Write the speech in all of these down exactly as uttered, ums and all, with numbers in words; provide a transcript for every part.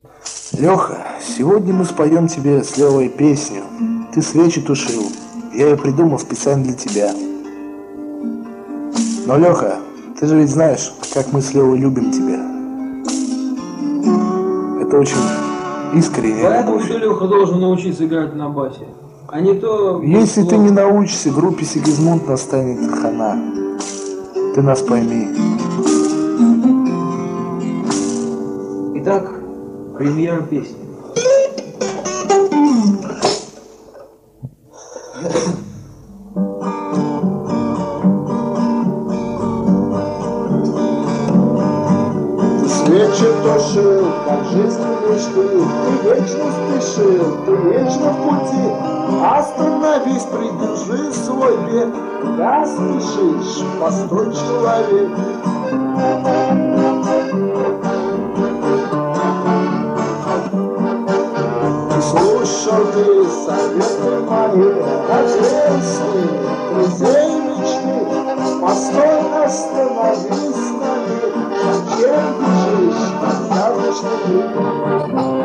Леха, сегодня мы споем тебе с Левой песню. Ты свечи тушил, я ее придумал специально для тебя. Но, Леха, ты же ведь знаешь, как мы с Левой любим тебя. Это очень искренне. Поэтому ты, Леха, должен научиться играть на басе. А не то... Если ты не научишься, группе Сигизмунд настанет хана. Ты нас пойми. Итак, премьера песни. Свечи тушил, как жизнь мечты, ты вечно спешил, ты вечно в пути. Остановись, придержи свой бег, куда спешишь, постой, человек. Слушал ты советы мои, хотел с ними друзей мечты. Постой, остановись на миг, зачем бежишь на яблочный лик?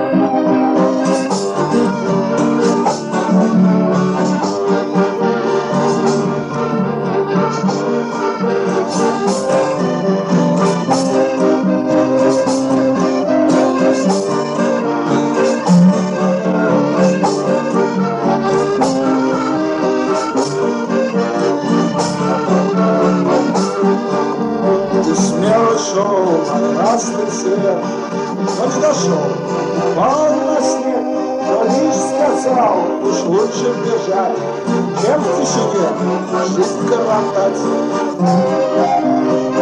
Шел на красный свет, но не дошел, упал на снег, но лишь сказал, уж лучше бежать, чем в тишине жизнь коротать.